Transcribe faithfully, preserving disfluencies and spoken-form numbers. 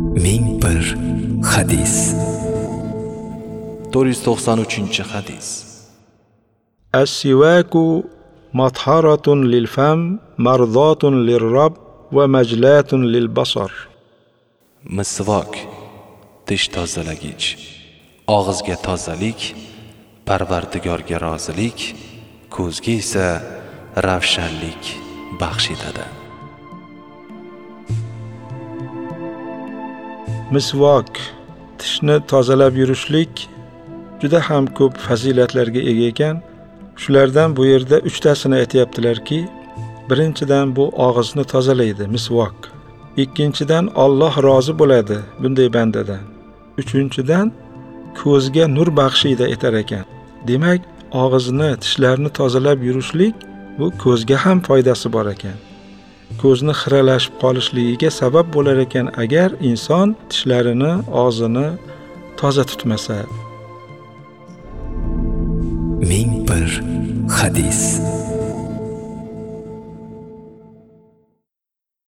ming bir hadis. to'rt yuz to'qson uchinchi hadis. As-siwaku matharatun lil fam, mardatun lir robb va majlatun lil basar. Misvok tish tozalagich, og'izga tozalik, Parvardigorga rozilik, ko'zga esa ravshanlik baxsh etadi. Misvok, tishni tozalab yurishlik juda ham ko'p fazilatlarga ega ekan. Shulardan bu yerda uchtasini aytayaptilarki, birinchidan bu og'izni tozalaydi misvok. Ikkinchidan Alloh rozi bo'ladi bunday bandadan. Uchinchidan ko'zga nur baxshida etar ekan. Demak, og'izni, tishlarni tozalab yurishlik bu ko'zga ham foydasi bor ekan. Ko'zni xiralashib qolishligiga sabab bo'lar ekan agar inson tishlarini, og'zini toza tutmasa. ming bir hadis.